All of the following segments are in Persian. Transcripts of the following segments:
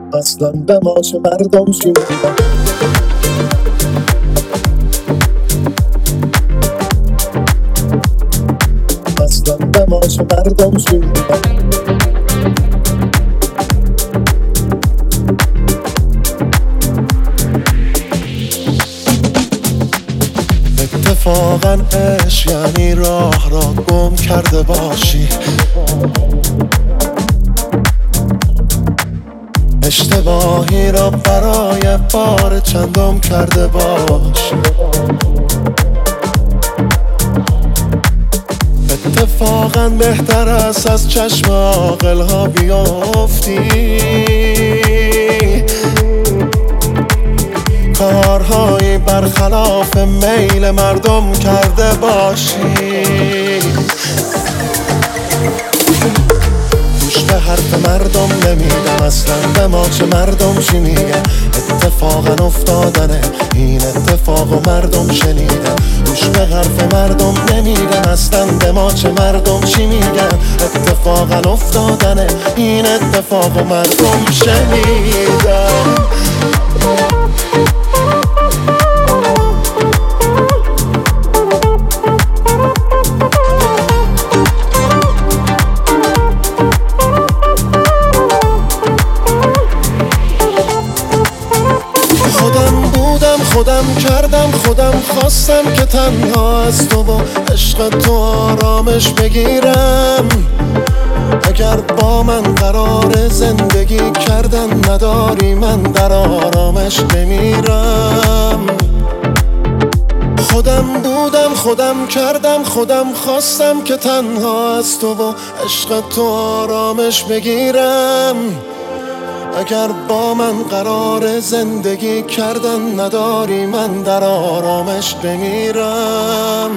اصلا به ما چه مردم چی میگن. اصلا به ما چه مردم چی میگن. اتفاقا عشق یعنی راه را گم کرده باشی، اشتباهی را برای بار چندم کرده باش. اتفاقا بهتر است از چشم عاقل‌ها بیافتی، کارهایی برخلاف میل مردم کرده باشی. گوش به حرف مردم نمیدم، اصلا به ما چه مردم چی میگن. اتفاقا افتادنه این اتفاق و مردم شنیدن. گوش به حرف مردم نمیدم، اصلا به ما چه مردم چی میگن. اتفاقا افتادنه این اتفاق و مردم شنیدن. خودم کردم خودم خواستم که تنها از تو با عشق تو آرامش بگیرم. اگر با من قرار زندگی کردن نداری من در آرامش بمیرم. خودم بودم خودم کردم خودم خواستم که تنها از تو با عشق تو آرامش بگیرم. اگر با من قرار زندگی کردن نداری من در آرامش بمیرم.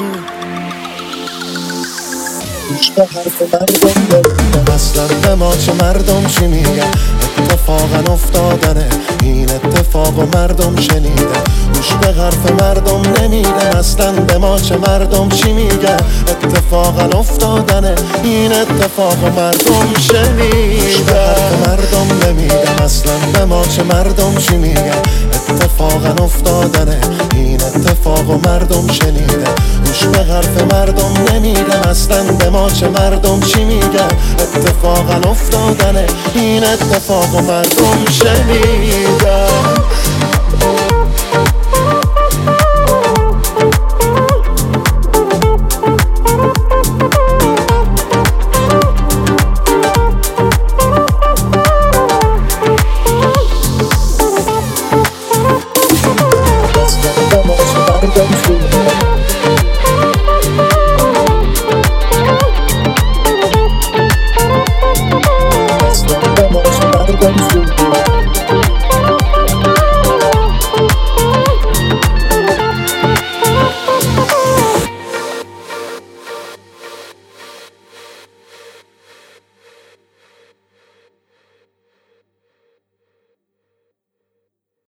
گوش به حرف مردم نمیدم، اصلا به ما چه مردم چی میگن. اتفاقا افتادنه این اتفاق و مردم شنیدن. گوش به حرف مردم نمیدم، اصلا به ما چه مردم چی میگن. اتفاقا افتادنه این اتفاق و مردم شنیدن. گوش به حرف مردم نمیدم، اصلا به ما چه مردم چی میگن. اتفاقا افتادنه این اتفاق و مردم شنیدن. گوش به حرف مردم نمیدم، اصلا به ما چه مردم چی میگن. اتفاقا افتادنه این اتفاق و مردم شنیدن.